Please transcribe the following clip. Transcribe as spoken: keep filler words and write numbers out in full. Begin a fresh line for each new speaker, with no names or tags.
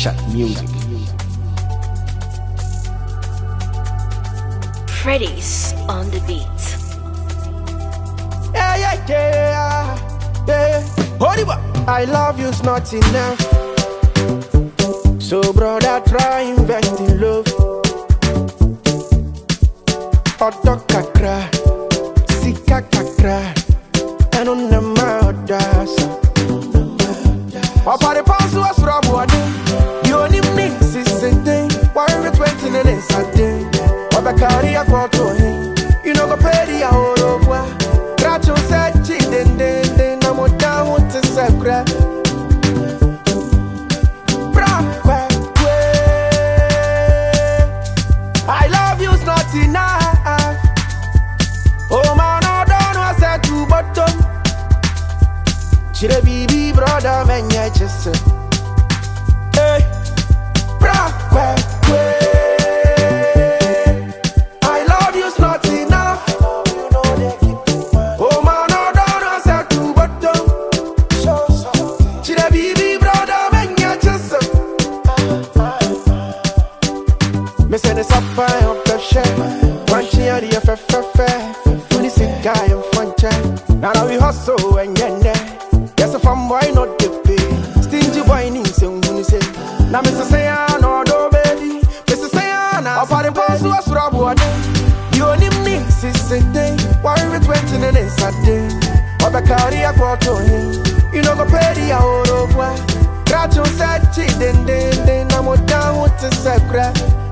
Shut music.
Freddy's on the beat.
Yeah, yeah, yeah, yeah. Hold it up. I love you's not enough. So brother, try invest in love. Odo kakra, sika kakra, and on the mouth. Papa the pass was rob one. You only mix is a day. Why are you twenty and it's a day? Oba carry a quarter. You know go pay the hour of what. Gracho said cheat and then then I'm down to secret. I love you's not enough. Oh man, I don't know I said to bottom. Chile baby brother, man, yeah, just say, hey, bra, kwe, kwe. I love you's not enough. Oh man, I don't know I said to bottom. Chile baby brother, man, yeah, just say. Me send this up by up the share. One cheer the F F F F. Fully sick guy and fun chat. Now we hustle and get there. Yes, if I'm why not the pay. Stingy boy needs some money say. Now Mister Sayan or no baby. Mister Sayan up on the boss who was robbed one day. You only mix is a day. Why are you twenty and it's a day? Oba carry a quarter. You know go pay the hour of what. Gracho said cheat and then then I'm down with the secret.